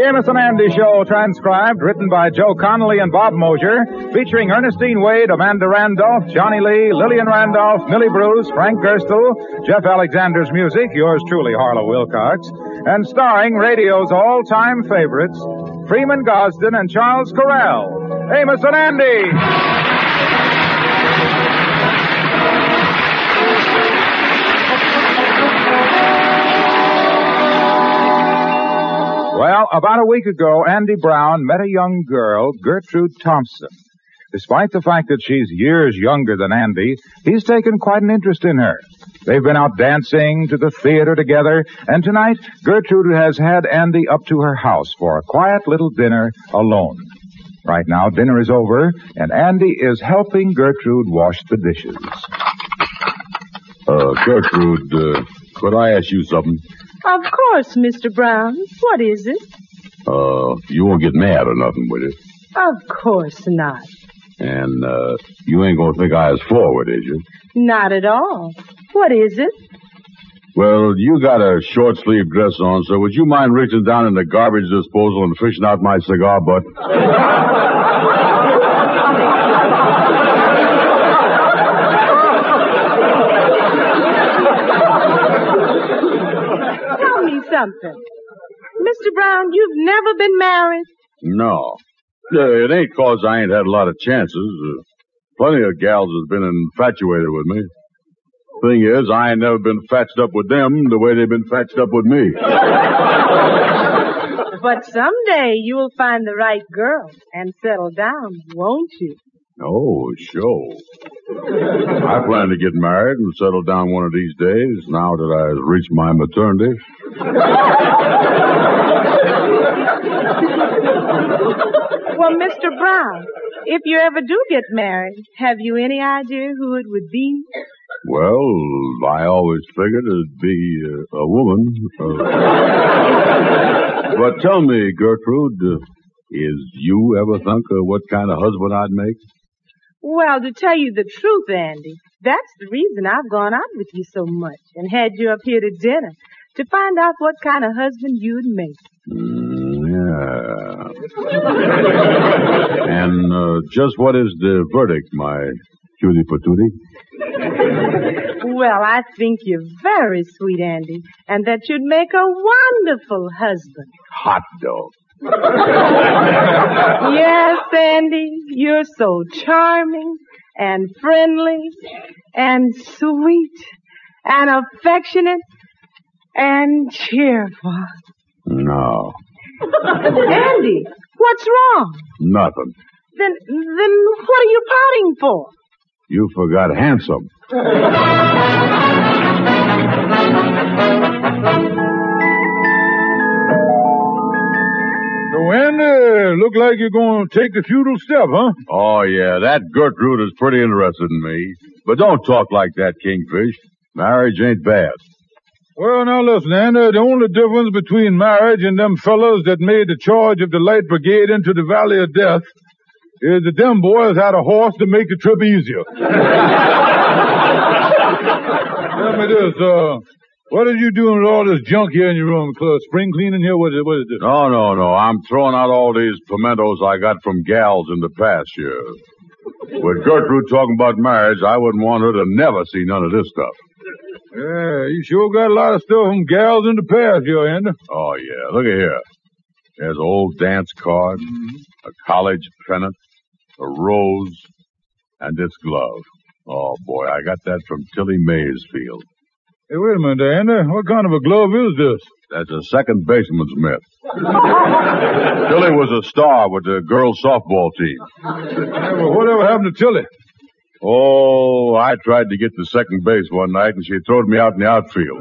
Amos and Andy Show, transcribed, written by Joe Connolly and Bob Mosier, featuring Ernestine Wade, Amanda Randolph, Johnny Lee, Lillian Randolph, Millie Bruce, Frank Gerstle, Jeff Alexander's music, yours truly, Harlow Wilcox, and starring radio's all-time favorites, Freeman Gosden and Charles Correll. Amos and Andy! Well, about a week ago, Andy Brown met a young girl, Gertrude Thompson. Despite the fact that she's years younger than Andy, he's taken quite an interest in her. They've been out dancing, to the theater together, and tonight, Gertrude has had Andy up to her house for a quiet little dinner alone. Right now, dinner is over, and Andy is helping Gertrude wash the dishes. Gertrude, could I ask you something? Of course, Mr. Brown. What is it? You won't get mad or nothing, will you? Of course not. And, you ain't gonna think I was forward, is you? Not at all. What is it? Well, you got a short-sleeve dress on, so would you mind reaching down in the garbage disposal and fishing out my cigar butt? Something. Mr. Brown, you've never been married? No. It ain't 'cause I ain't had a lot of chances. Plenty of gals has been infatuated with me. Thing is, I ain't never been fatched up with them the way they've been fatched up with me. But someday you'll find the right girl and settle down, won't you? Oh, sure. I plan to get married and settle down one of these days, now that I've reached my maternity. Well, Mr. Brown, if you ever do get married, have you any idea who it would be? Well, I always figured it'd be a woman. But tell me, Gertrude, is you ever think of what kind of husband I'd make? Well, to tell you the truth, Andy, that's the reason I've gone out with you so much and had you up here to dinner, to find out what kind of husband you'd make. Yeah. And just what is the verdict, my cutie patootie? Well, I think you're very sweet, Andy, and that you'd make a wonderful husband. Hot dog. Yes, Andy, you're so charming and friendly and sweet and affectionate and cheerful. No. Andy, what's wrong? Nothing. Then what are you pouting for? You forgot handsome. So, Andy, look like you're going to take the feudal step, huh? Oh, yeah, that Gertrude is pretty interested in me. But don't talk like that, Kingfish. Marriage ain't bad. Well, now listen, Andy, the only difference between marriage and them fellows that made the charge of the Light Brigade into the Valley of Death is that them boys had a horse to make the trip easier. Tell me this, what are you doing with all this junk here in your room? Spring cleaning here? What is this? No. I'm throwing out all these pimentos I got from gals in the past year. With Gertrude talking about marriage, I wouldn't want her to never see none of this stuff. Yeah, you sure got a lot of stuff from gals in the past here, Andy. Oh, yeah. Look at here. There's an old dance card, a college pennant, a rose, and this glove. Oh, boy, I got that from Tilly Maysfield. Hey, wait a minute, Andy. What kind of a glove is this? That's a second baseman's mitt. Tilly was a star with the girls' softball team. Yeah, well, whatever happened to Tilly? Oh, I tried to get to second base one night, and she throwed me out in the outfield.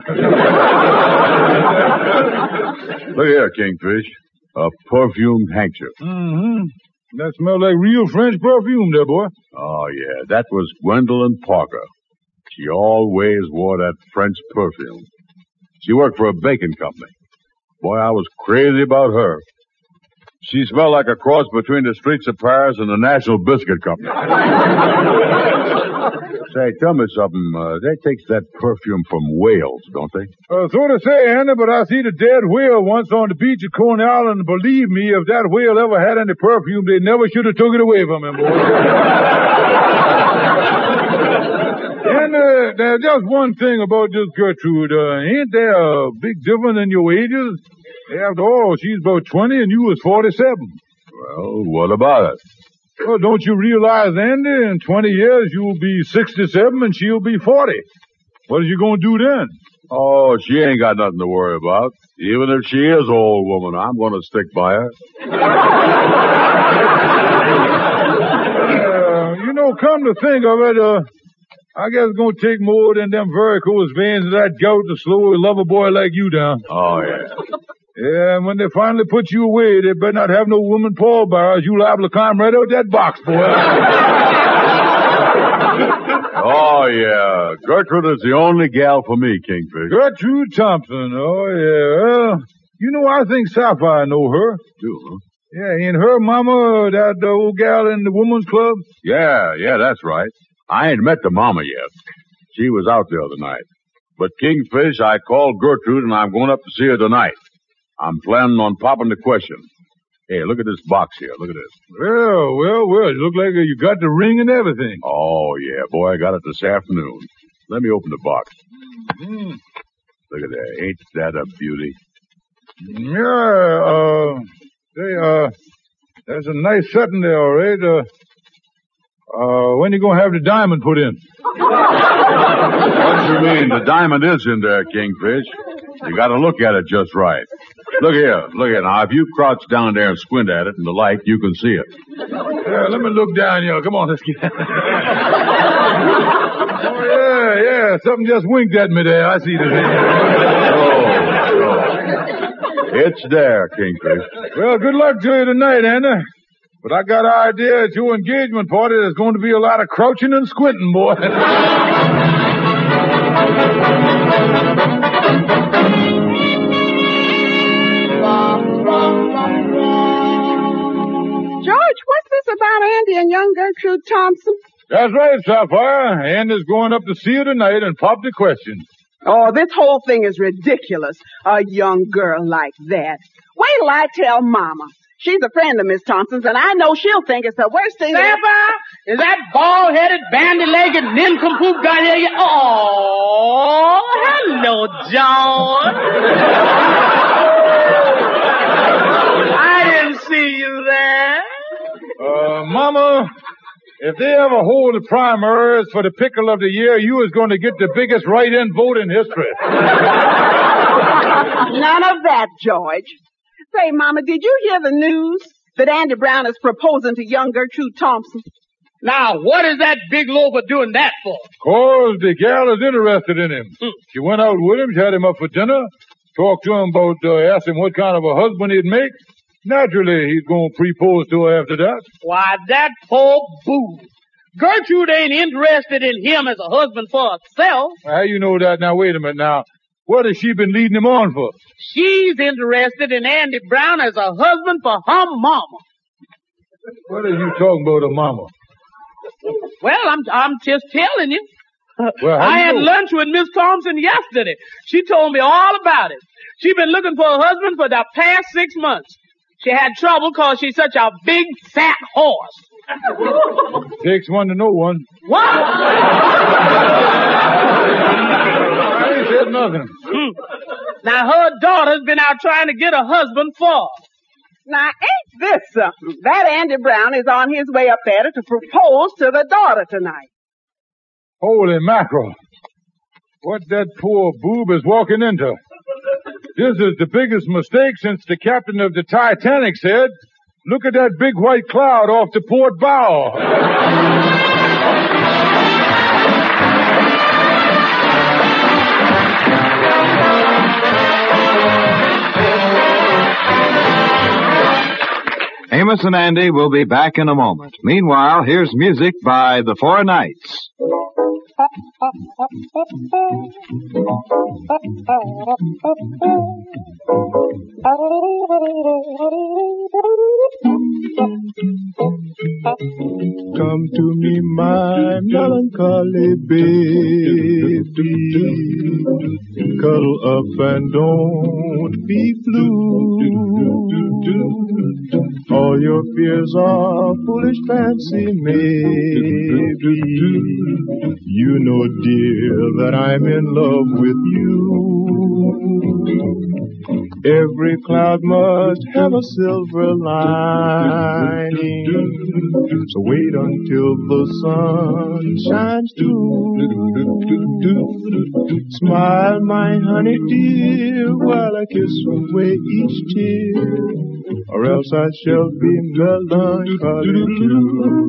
Look here, Kingfish. A perfumed handkerchief. Mm-hmm. That smells like real French perfume there, boy. Oh, yeah. That was Gwendolyn Parker. She always wore that French perfume. She worked for a baking company. Boy, I was crazy about her. She smelled like a cross between the streets of Paris and the National Biscuit Company. Say, tell me something. They takes that perfume from whales, don't they? So to say, Andy, but I see the dead whale once on the beach at Coney Island, and believe me, if that whale ever had any perfume, they never should have took it away from him, boy. And there's just one thing about this Gertrude. Ain't there a big difference in your ages? After all, she's about 20 and you was 47. Well, what about it? Well, don't you realize, Andy, in 20 years you'll be 67 and she'll be 40. What are you going to do then? Oh, she ain't got nothing to worry about. Even if she is an old woman, I'm going to stick by her. Come to think of it, I guess it's going to take more than them varicose veins of that gout to slow a lover boy like you down. Oh, yeah. Yeah, and when they finally put you away, they better not have no woman pallbearers. You'll liable to climb right out that box, boy. Oh, yeah. Gertrude is the only gal for me, Kingfish. Gertrude Thompson. Oh, yeah. Well, I think Sapphire know her. Do, huh? Yeah, ain't her mama that old gal in the women's club? Yeah, that's right. I ain't met the mama yet. She was out the other night. But Kingfish, I called Gertrude and I'm going up to see her tonight. I'm planning on popping the question. Hey, look at this box here. Look at this. Well. You look like you got the ring and everything. Oh, yeah, boy, I got it this afternoon. Let me open the box. Look at that. Ain't that a beauty? Yeah, there's a nice setting there, all right. When you gonna have the diamond put in? What do you mean? The diamond is in there, Kingfish. You gotta look at it just right. Look here. Now, if you crouch down there and squint at it in the light, you can see it. Yeah, let me look down here. Come on, let's get Oh, yeah. Something just winked at me there. I see the thing. It's there, Kingfish. Well, good luck to you tonight, Anna. But I got an idea at your engagement party there's going to be a lot of crouching and squinting, boy. George, what's this about Andy and young Gertrude Thompson? That's right, Sapphire. Andy's going up to see her tonight and pop the question. Oh, this whole thing is ridiculous. A young girl like that. Wait till I tell Mama. She's a friend of Miss Thompson's, and I know she'll think it's the worst thing. Sapphire, is that bald-headed, bandy-legged nincompoop guy here? Oh, hello, George. I didn't see you there. Mama, if they ever hold the primaries for the pickle of the year, you is going to get the biggest write-in vote in history. None of that, George. Say, Mama, did you hear the news that Andy Brown is proposing to young Gertrude Thompson? Now, what is that big loafer doing that for? 'Cause the gal is interested in him. She went out with him, she had him up for dinner, talked to him about, asked him what kind of a husband he'd make. Naturally, he's going to propose to her after that. Why, that poor boo. Gertrude ain't interested in him as a husband for herself. How you know that? Now, wait a minute now. What has she been leading him on for? She's interested in Andy Brown as a husband for her mama. What are you talking about, a mama? Well, I'm just telling you. Well, I had lunch with Miss Thompson yesterday. She told me all about it. She's been looking for a husband for the past 6 months. She had trouble because she's such a big, fat horse. Takes one to know one. What? I ain't said nothing. Now, her daughter's been out trying to get a husband for her. Now, ain't this something? That Andy Brown is on his way up there to propose to the daughter tonight. Holy mackerel. What that poor boob is walking into. This is the biggest mistake since the captain of the Titanic said, "Look at that big white cloud off the port bow." Amos and Andy will be back in a moment. Meanwhile, here's music by the Four Knights. Come to me, my melancholy baby. Cuddle up and don't be blue. All your fears are foolish fancy, maybe. You know, dear, that I'm in love with you. Every cloud must have a silver lining. So wait until the sun shines through. Smile, my honey dear, while I kiss away each tear, or else I shall be melancholy too.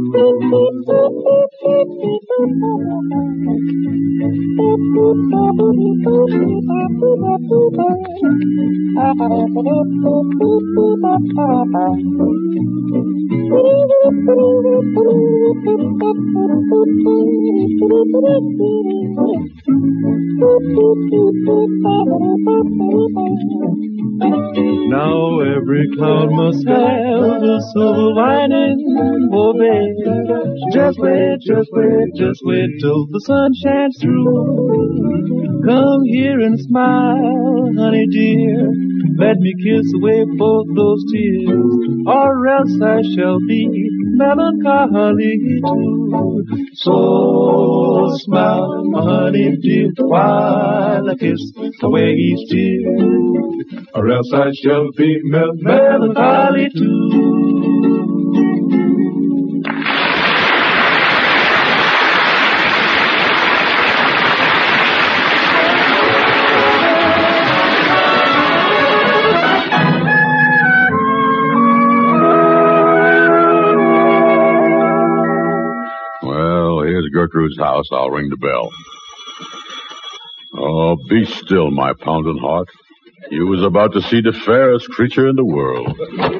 Now every cloud must have a silver lining, oh baby. Just wait, just wait, just wait till the sun shines through. Come here and smile, honey dear. Let me kiss away both those tears, or else I shall be melancholy too. So smile, my honey dear, while I kiss away each tear, or else I shall be melancholy too. Gertrude's house. I'll ring the bell. Oh, be still, my pounding heart. You was about to see the fairest creature in the world.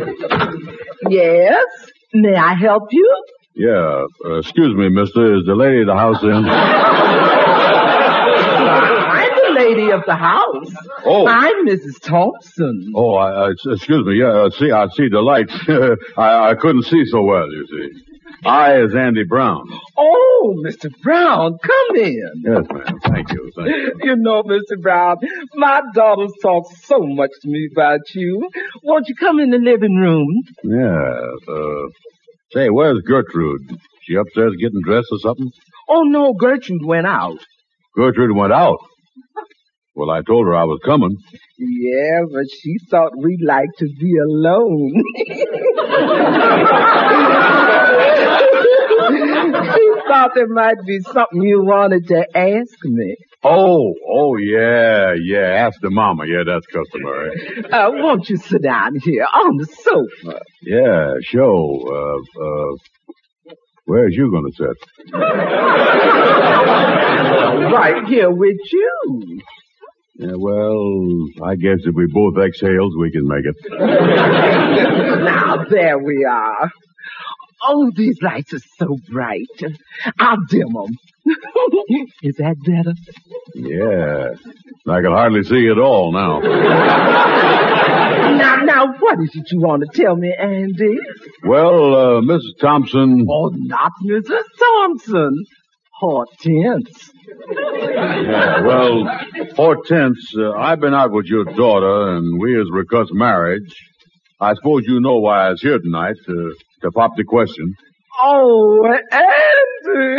Yes? May I help you? Yeah. Excuse me, mister. Is the lady of the house in? I'm the lady of the house. Oh. I'm Mrs. Thompson. Oh, excuse me. Yeah, I see the lights. I couldn't see so well, you see. I is Andy Brown. Oh, Mr. Brown, come in. Yes, ma'am. Thank you. You know, Mr. Brown, my daughters talk so much to me about you. Won't you come in the living room? Yeah. Say, where's Gertrude? She upstairs getting dressed or something? Oh, no, Gertrude went out. Gertrude went out? Well, I told her I was coming. Yeah, but she thought we'd like to be alone. She thought there might be something you wanted to ask me. Oh, yeah. Ask the mama. Yeah, that's customary. Won't you sit down here on the sofa? Yeah, sure. Where's you gonna sit? Right here with you. Yeah, well, I guess if we both exhales, we can make it. Now, there we are. Oh, these lights are so bright. I'll dim them. Is that better? Yeah. I can hardly see it all now. Now, what is it you want to tell me, Andy? Well, Mrs. Thompson... Oh, not Mrs. Thompson. Hortense. Yeah, well, Hortense, I've been out with your daughter, and we has recussed marriage. I suppose you know why I was here tonight, to pop the question. Oh, Andy!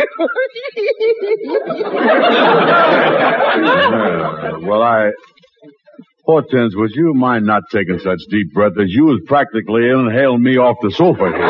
Well, Hortense, would you mind not taking such deep breaths as you was practically inhaling me off the sofa here?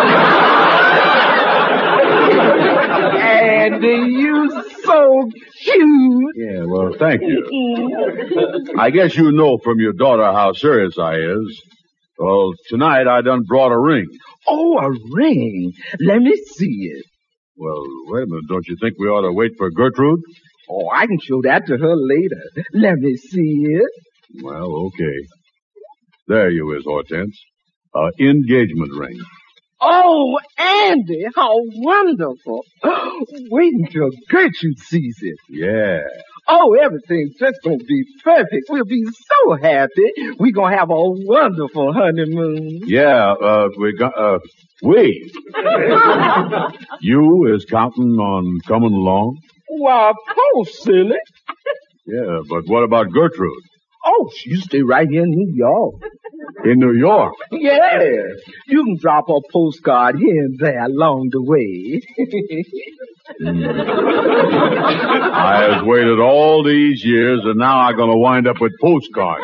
Andy, you so cute. Yeah, well, thank you. I guess you know from your daughter how serious I is. Well, tonight I done brought a ring. Oh, a ring. Let me see it. Well, wait a minute. Don't you think we ought to wait for Gertrude? Oh, I can show that to her later. Let me see it. Well, okay. There you is, Hortense. Engagement ring. Oh, Andy, how wonderful. Wait until Gertrude sees it. Yeah. Oh, everything's just going to be perfect. We'll be so happy. We're going to have a wonderful honeymoon. Yeah, we. You is counting on coming along? Why, of course, silly. Yeah, but what about Gertrude? Oh, you stay right here in New York. In New York? Yeah. You can drop a postcard here and there along the way. I have waited all these years, and now I'm going to wind up with postcards.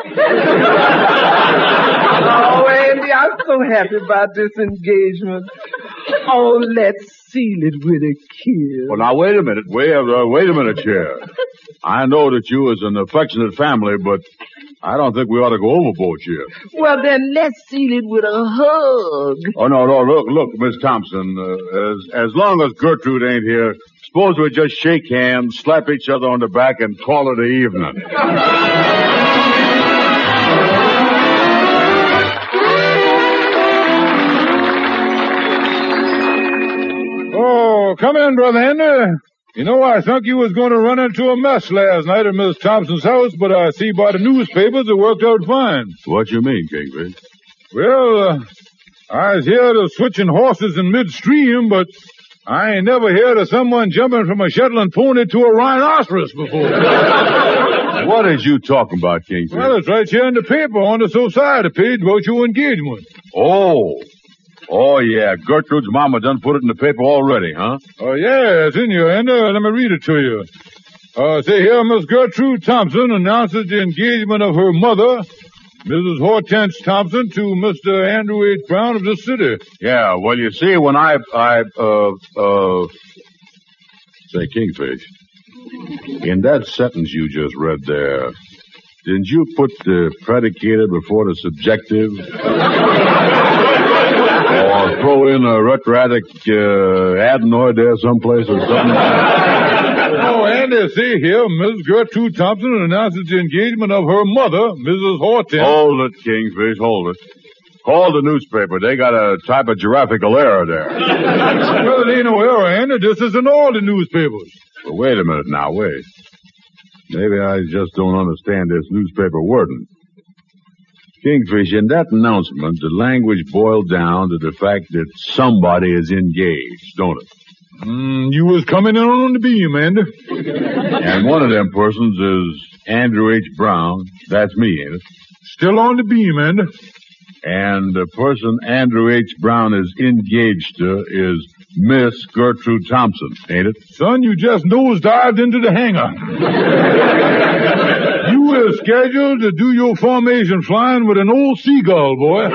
Oh, Andy, I'm so happy about this engagement. Oh, let's seal it with a kiss. Well, now, wait a minute. Wait a minute here. I know that you is an affectionate family, but I don't think we ought to go overboard here. Well, then let's seal it with a hug. Oh, no, look, Miss Thompson, as long as Gertrude ain't here, suppose we just shake hands, slap each other on the back, and call it an evening. Oh, come in, Brother Andy. You know, I thought you was going to run into a mess last night at Miss Thompson's house, but I see by the newspapers it worked out fine. What you mean, Kingfish? Well, I was here to switching horses in midstream, but I ain't never heard of someone jumping from a Shetland pony to a rhinoceros before. What is you talking about, Kingfish? Well, it's right here in the paper on the society page about your engagement. Oh, yeah. Gertrude's mama done put it in the paper already, huh? Oh, yeah, it's in here, and let me read it to you. Say here, Miss Gertrude Thompson announces the engagement of her mother, Mrs. Hortense Thompson, to Mr. Andrew H. Brown of this city. Yeah, well, you see, when say, Kingfish, in that sentence you just read there, didn't you put the predicated before the subjective? Or throw in a retroactive adenoid there someplace or something? Oh, Andy, see here, Miss Gertrude Thompson announces the engagement of her mother, Mrs. Hortense. Hold it, Kingfish, hold it. Call the newspaper. They got a typographical error there. Well, it ain't no error, Andy. This is in all the newspapers. Well, wait a minute now, wait. Maybe I just don't understand this newspaper wording. Kingfish, in that announcement, the language boiled down to the fact that somebody is engaged, don't it? You was coming in on the beam, Andy. And one of them persons is Andrew H. Brown. That's me, ain't it? Still on the beam, Andy. And the person Andrew H. Brown is engaged to is Miss Gertrude Thompson, ain't it? Son, you just nosedived into the hangar. You were scheduled to do your formation flying with an old seagull, boy.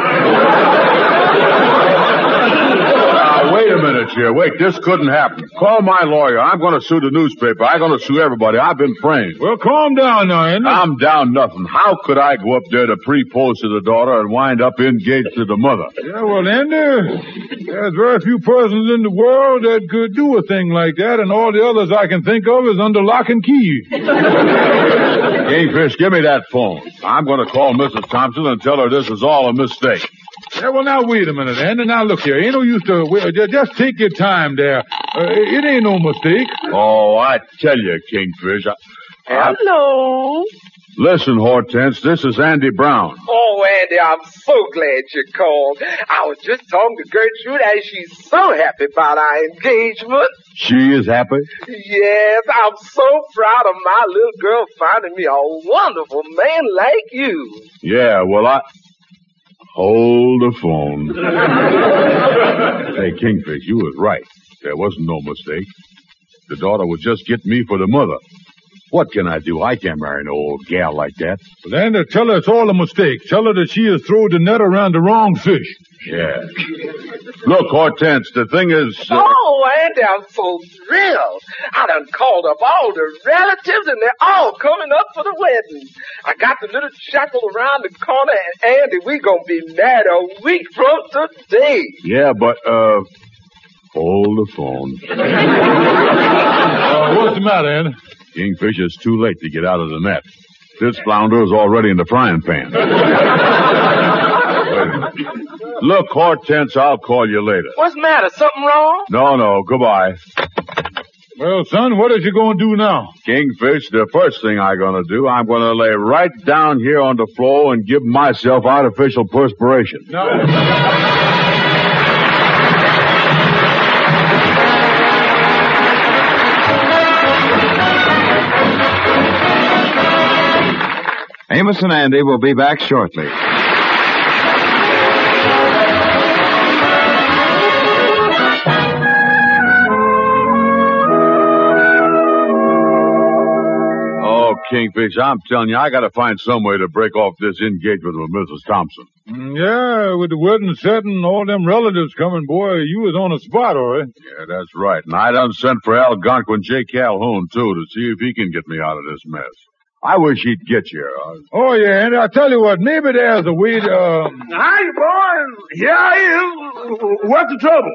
Wait a minute here. Wait, this couldn't happen. Call my lawyer. I'm going to sue the newspaper. I'm going to sue everybody. I've been framed. Well, calm down now, Andy. I'm down nothing. How could I go up there to pre-pose to the daughter and wind up engaged to the mother? Yeah, well, Andy, there's very few persons in the world that could do a thing like that, and all the others I can think of is under lock and key. Kingfish, give me that phone. I'm going to call Mrs. Thompson and tell her this is all a mistake. Yeah, well, now, wait a minute, Andy. Now, look here. Ain't no use to... just take your time there. It ain't no mistake. Oh, I tell you, Kingfish. Hello. Listen, Hortense, this is Andy Brown. Oh, Andy, I'm so glad you called. I was just talking to Gertrude, and she's so happy about our engagement. She is happy? Yes, I'm so proud of my little girl finding me a wonderful man like you. Yeah, well, Hold the phone. Hey, Kingfish, you was right. There wasn't no mistake. The daughter was just getting me for the mother. What can I do? I can't marry no old gal like that. Well, Andy, tell her it's all a mistake. Tell her that she has thrown the net around the wrong fish. Yeah. Look, Hortense, the thing is... Oh, Andy, I'm so thrilled. I done called up all the relatives, and they're all coming up for the wedding. I got the little chapel around the corner, and Andy, we gonna be married a week from today. Yeah, but, hold the phone. What's the matter, Andy? Kingfish, it's too late to get out of the net. This flounder is already in the frying pan. Look, Hortense, I'll call you later. What's the matter? Something wrong? No, goodbye. Well, son, what is you going to do now? Kingfish, the first thing I'm going to do, I'm going to lay right down here on the floor and give myself artificial perspiration. Amos and Andy will be back shortly. Oh, Kingfish, I'm telling you, I got to find some way to break off this engagement with Mrs. Thompson. Yeah, with the wedding set and all them relatives coming, boy, you was on the spot, all right. Yeah, that's right. And I done sent for Algonquin J. Calhoun, too, to see if he can get me out of this mess. I wish he'd get you. Oh, yeah, and I'll tell you what, maybe there's a way to, Hi, boys. Here I am. What's the trouble?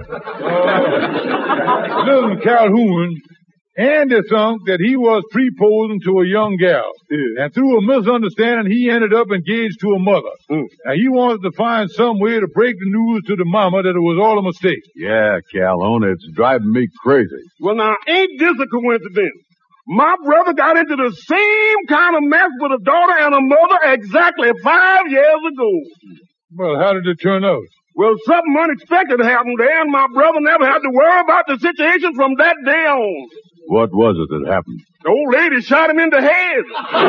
Listen, Calhoun, Andy thunk that he was proposing to a young gal. Yeah. And through a misunderstanding, he ended up engaged to a mother. Now, he wanted to find some way to break the news to the mama that it was all a mistake. Yeah, Calhoun, it's driving me crazy. Well, now, ain't this a coincidence? My brother got into the same kind of mess with a daughter and a mother exactly 5 years ago. Well, how did it turn out? Well, something unexpected happened there, and my brother never had to worry about the situation from that day on. What was it that happened? The old lady shot him in the head.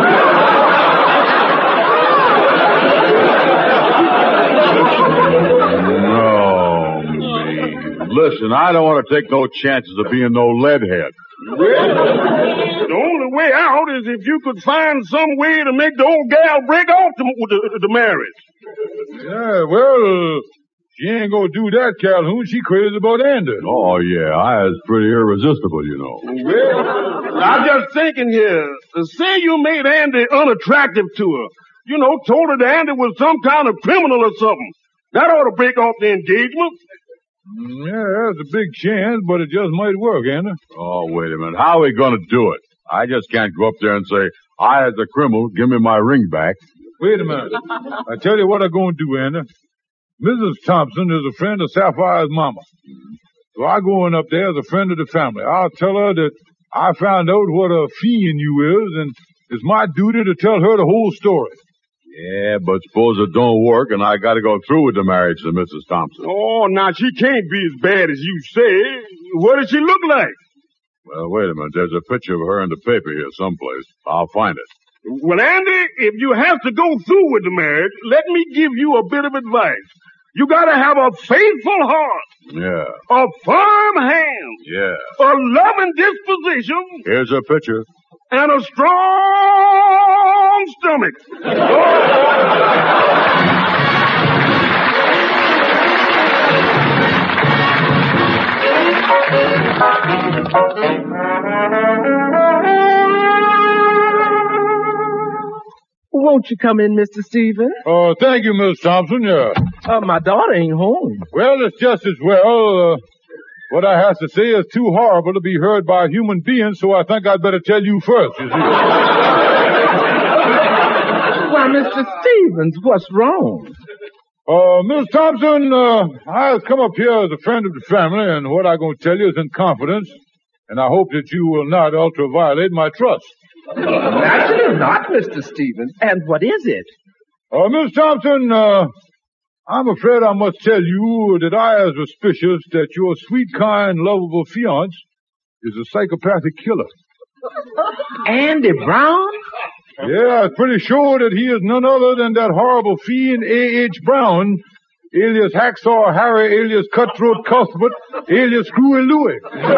No, me. Listen, I don't want to take no chances of being no leadhead. Well, the only way out is if you could find some way to make the old gal break off the marriage. Yeah, well, she ain't gonna do that, Calhoun. She crazy about Andy. Oh, yeah, I was pretty irresistible, you know. Well, I'm just thinking here. Say you made Andy unattractive to her. You know, told her that Andy was some kind of criminal or something. That ought to break off the engagement. Yeah, that's a big chance, but it just might work, Andy. Oh, wait a minute. How are we going to do it? I just can't go up there and say, I, as a criminal, give me my ring back. Wait a minute. I tell you what I'm going to do, Andy. Mrs. Thompson is a friend of Sapphire's mama. So I go in up there as a friend of the family. I'll tell her that I found out what a fiend you is, and it's my duty to tell her the whole story. Yeah, but suppose it don't work and I got to go through with the marriage to Mrs. Thompson. Oh, now, she can't be as bad as you say. What does she look like? Well, wait a minute. There's a picture of her in the paper here someplace. I'll find it. Well, Andy, if you have to go through with the marriage, let me give you a bit of advice. You gotta have a faithful heart. Yeah. A firm hand. Yeah. A loving disposition. Here's her picture. And a strong stomach. Won't you come in, Mr. Stevens? Oh, thank you, Miss Thompson. Yeah. My daughter ain't home. Well, it's just as well. What I have to say is too horrible to be heard by a human being, so I think I'd better tell you first, you see. Why, Mr. Stevens, what's wrong? Miss Thompson, I have come up here as a friend of the family, and what I'm going to tell you is in confidence, and I hope that you will not ultra-violate my trust. Naturally not, Mr. Stevens. And what is it? Miss Thompson, I'm afraid I must tell you that I am suspicious that your sweet, kind, lovable fiance is a psychopathic killer. Andy Brown? Yeah, I'm pretty sure that he is none other than that horrible fiend A.H. Brown, alias Hacksaw Harry, alias Cutthroat Cuthbert, alias Screwy Louie.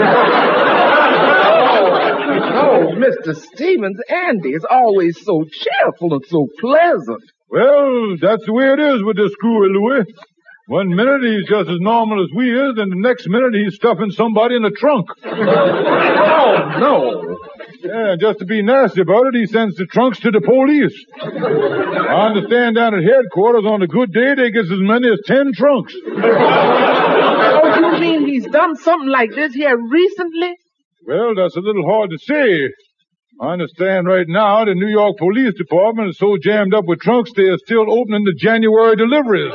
Oh, Mr. Stevens, Andy is always so cheerful and so pleasant. Well, that's the way it is with this Screwy Louie. One minute he's just as normal as we is, and the next minute he's stuffing somebody in the trunk. Oh, no. Yeah, just to be nasty about it, he sends the trunks to the police. I understand down at headquarters on a good day they get as many as 10 trunks. Oh, you mean he's done something like this here recently? Well, that's a little hard to say. I understand right now the New York Police Department is so jammed up with trunks they are still opening the January deliveries.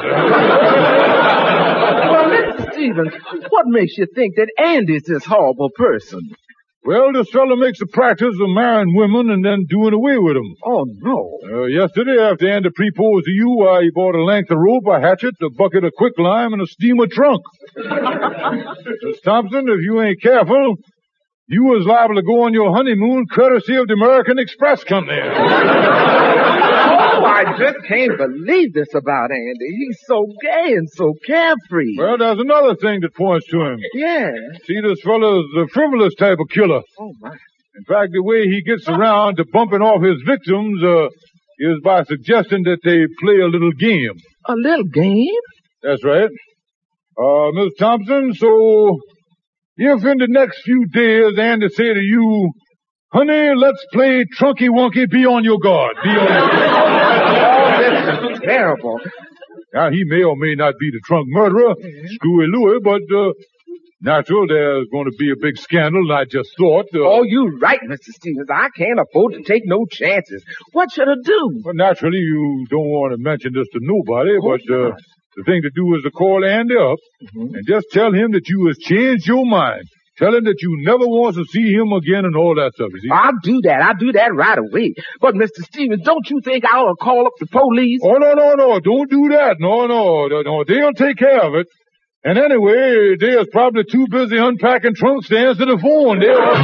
Well, Mr. Stevens, what makes you think that Andy's this horrible person? Well, this fellow makes a practice of marrying women and then doing away with them. Oh, no. Yesterday, after Andy proposed to you, he bought a length of rope, a hatchet, a bucket of quicklime, and a steamer trunk. Miss Thompson, if you ain't careful, you was liable to go on your honeymoon courtesy of the American Express Company. Oh, I just can't believe this about Andy. He's so gay and so carefree. Well, there's another thing that points to him. Yeah. See, this fellow's a frivolous type of killer. Oh, my. In fact, the way he gets around to bumping off his victims is by suggesting that they play a little game. A little game? That's right. Miss Thompson, so if in the next few days Andy say to you, honey, let's play Trunky Wonky, be on your guard. Be on your guard. Oh, this is terrible. Now, he may or may not be the trunk murderer, Screwy Louie, but natural, there's going to be a big scandal, and I just thought... Oh, you're right, Mr. Stevens. I can't afford to take no chances. What should I do? Well, naturally, you don't want to mention this to nobody, but the thing to do is to call Andy up and just tell him that you has changed your mind. Tell him that you never want to see him again and all that stuff, you see? I'll do that. I'll do that right away. But, Mr. Stevens, don't you think I ought to call up the police? Oh, no. Don't do that. No. They'll take care of it. And anyway, they are probably too busy unpacking trunks to answer the phone.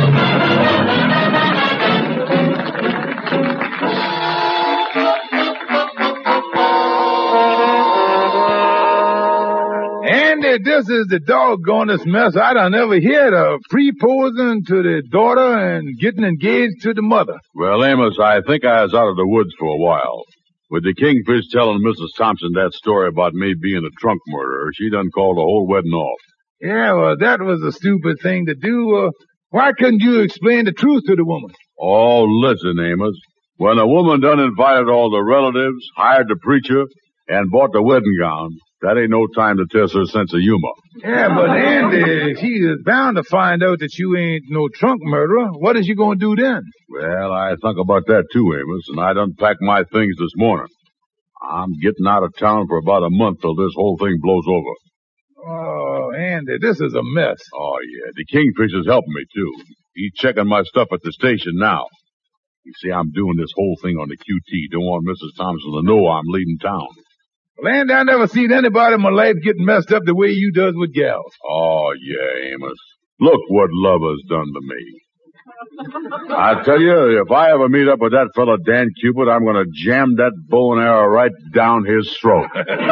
Andy, this is the doggonest mess I done ever heard of. Proposing to the daughter and getting engaged to the mother. Well, Amos, I think I was out of the woods for a while. With the Kingfish telling Mrs. Thompson that story about me being a trunk murderer, she done called the whole wedding off. Yeah, well, that was a stupid thing to do. Why couldn't you explain the truth to the woman? Oh, listen, Amos. When a woman done invited all the relatives, hired the preacher, and bought the wedding gown, that ain't no time to test her sense of humor. Yeah, but Andy, she is bound to find out that you ain't no trunk murderer. What is you going to do then? Well, I think about that too, Amos, and I'd unpack my things this morning. I'm getting out of town for about a month till this whole thing blows over. Oh, Andy, this is a mess. Oh, yeah, the Kingfish is helping me, too. He's checking my stuff at the station now. You see, I'm doing this whole thing on the QT. Don't want Mrs. Thompson to know I'm leaving town. Well, Andy, I never seen anybody in my life getting messed up the way you does with gals. Oh, yeah, Amos. Look what love has done to me. I tell you, if I ever meet up with that fella Dan Cupid, I'm going to jam that bow and arrow right down his throat.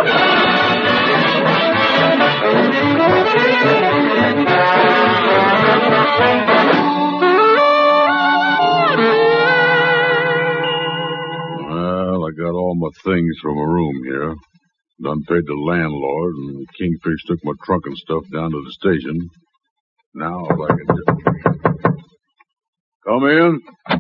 Well, I got all my things from a room here. Done paid the landlord, and Kingfish took my trunk and stuff down to the station. Now, if I can just... Come in.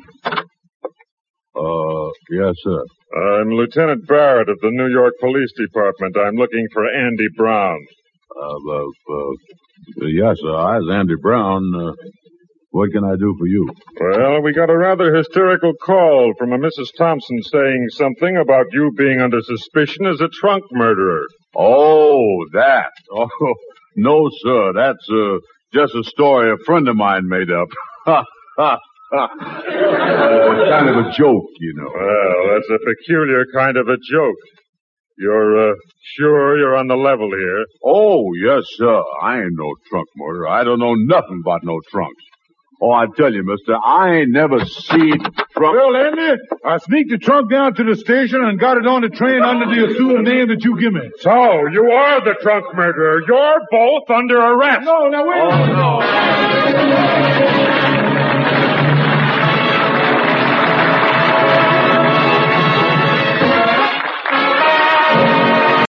Yes, sir. I'm Lieutenant Barrett of the New York Police Department. I'm looking for Andy Brown. Yes, sir. I'm Andy Brown. What can I do for you? Well, we got a rather hysterical call from a Mrs. Thompson saying something about you being under suspicion as a trunk murderer. Oh, that. Oh, no, sir. That's just a story a friend of mine made up. Ha, ha. Kind of a joke, you know. Well, that's a peculiar kind of a joke. You're sure you're on the level here? Oh, yes, sir. I ain't no trunk murderer. I don't know nothing about no trunks. Oh, I tell you, mister, I ain't never seen trunk... Well, Andy, I sneaked the trunk down to the station and got it on the train under the assumed name that you give me. So, you are the trunk murderer. You're both under arrest. No, now wait a minute. Oh, no.